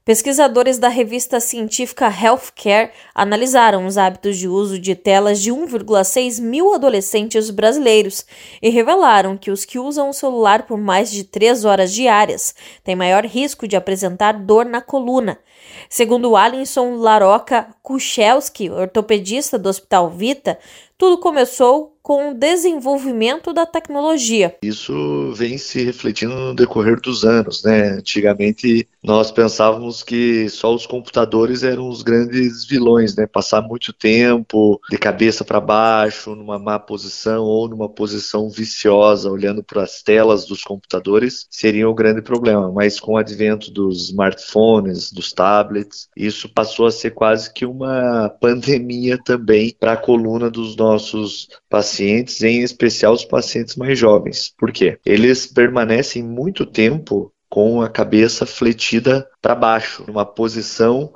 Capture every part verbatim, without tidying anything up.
Pesquisadores da revista científica Healthcare analisaram os hábitos de uso de telas de um vírgula seis mil adolescentes brasileiros e revelaram que os que usam o celular por mais de três horas diárias têm maior risco de apresentar dor na coluna. Segundo Alisson Laroca Kuchelski, ortopedista do Hospital Vita, tudo começou com o desenvolvimento da tecnologia. Isso vem se refletindo no decorrer dos anos, né? Antigamente nós pensávamos que só os computadores eram os grandes vilões, né? Passar muito tempo de cabeça para baixo, numa má posição ou numa posição viciosa, olhando para as telas dos computadores, seria o grande problema. Mas com o advento dos smartphones, dos tablets, isso passou a ser quase que uma pandemia também para a coluna dos nossos pacientes, em especial os pacientes mais jovens. Por quê? Eles permanecem muito tempo com a cabeça fletida para baixo, numa posição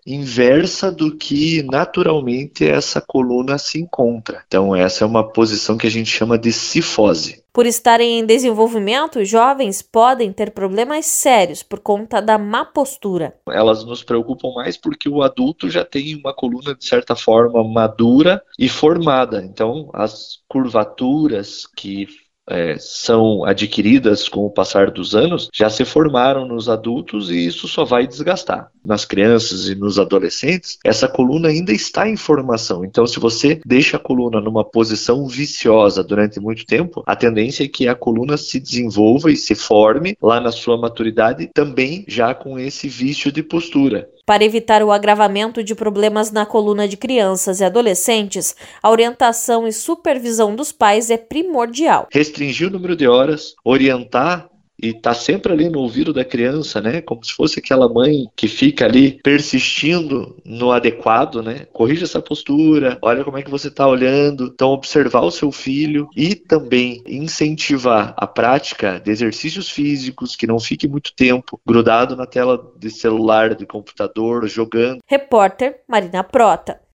inversa do que naturalmente essa coluna se encontra. Então essa é uma posição que a gente chama de cifose. Por estarem em desenvolvimento, jovens podem ter problemas sérios por conta da má postura. Elas nos preocupam mais porque o adulto já tem uma coluna, de certa forma, madura e formada. Então, as curvaturas que É, são adquiridas com o passar dos anos, já se formaram nos adultos e isso só vai desgastar. Nas crianças e nos adolescentes, essa coluna ainda está em formação. Então, se você deixa a coluna numa posição viciosa durante muito tempo, a tendência é que a coluna se desenvolva e se forme lá na sua maturidade, também já com esse vício de postura. Para evitar o agravamento de problemas na coluna de crianças e adolescentes, a orientação e supervisão dos pais é primordial. Restringir o número de horas, orientar e tá sempre ali no ouvido da criança, né? Como se fosse aquela mãe que fica ali persistindo no adequado, né? Corrija essa postura, olha como é que você tá olhando. Então, observar o seu filho e também incentivar a prática de exercícios físicos, que não fique muito tempo grudado na tela de celular, de computador, jogando. Repórter Marina Prota.